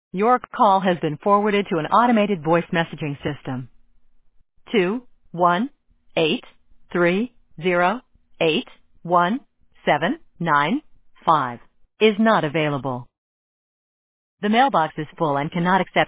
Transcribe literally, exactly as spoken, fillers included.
Your call has been forwarded to an automated voice messaging system. Two one eight three zero eight one seven nine five is not available. The mailbox is full and cannot accept